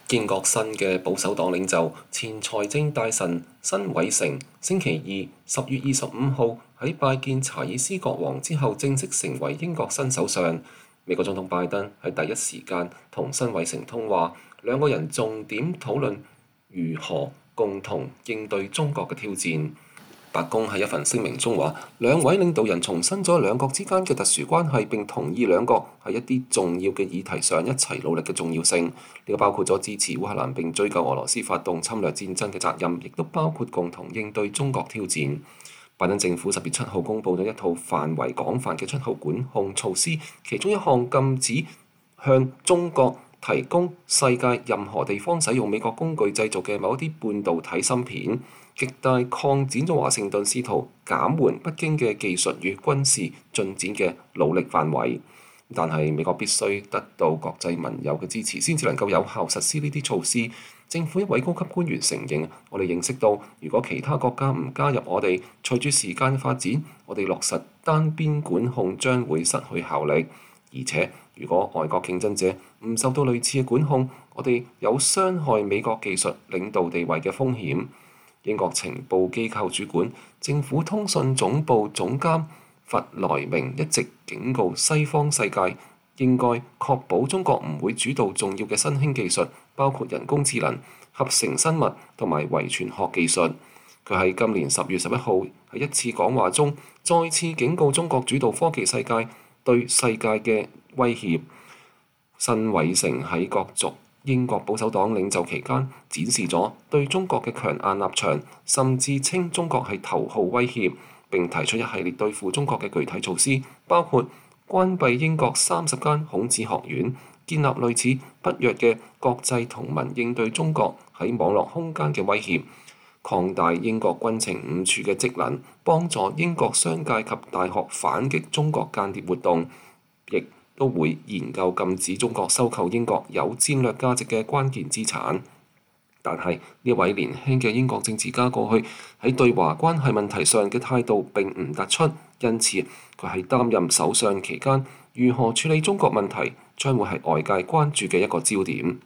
英國新嘅保守黨領袖前財政大臣辛偉誠星期二10月25號喺拜見查爾斯國王之後，正式成為英國新首相。美國總統拜登喺第一時間同辛偉誠通話，兩個人重點討論如何共同應對中國嘅挑戰。白宮喺一份聲明中話，兩位領導人重申咗兩國之間嘅特殊關係，並同意兩國喺一啲重要嘅議題上一齊努力嘅重要性。呢個包括咗支持烏克蘭並追究俄羅斯發動侵略戰爭嘅責任，亦都包括共同應對中國挑戰。拜登政府10月7號公布咗一套範圍廣泛嘅出口管控措施，其中一項禁止向中國提供世界任何地方使用美國工具製造嘅某一啲半導體芯片，極大擴展咗華盛頓試圖減緩北京嘅技術與軍事進展嘅努力範圍。但係美國必須得到國際盟友嘅支持，先至能夠有效實施呢啲措施。政府一位高級官員承認，我哋認識到，如果其他國家唔加入我哋，隨住時間發展，我哋落實單邊管控將會失去效力。而且，如果外國競爭者唔受到類似嘅管控，我哋有傷害美國技術領導地位嘅風險。英國情報機構主管、政府通訊總部總監弗萊明一直警告西方世界，應該確保中國唔會主導重要嘅新興技術，包括人工智能、合成生物同埋遺傳學技術。佢喺今年10月11號喺一次講話中，再次警告中國主導科技世界對世界嘅威脅。辛偉誠喺角逐英國保守黨領袖期間，展示咗對中國嘅強硬立場，甚至稱中國係頭號威脅，並提出一系列對付中國嘅具體措施，包括關閉英國30間孔子學院，建立類似北約嘅國際同盟，應對中國喺網絡空間嘅威脅，擴大英國軍情五處嘅職能，幫助英國商界及大學反擊中國間諜活動，亦都會研究禁止中國收購英國有戰略價值嘅關鍵資產。但係呢位年輕嘅英國政治家過去喺對華關係問題上嘅態度並唔突出，因此佢喺擔任首相期間如何處理中國問題，將會係外界關注嘅一個焦點。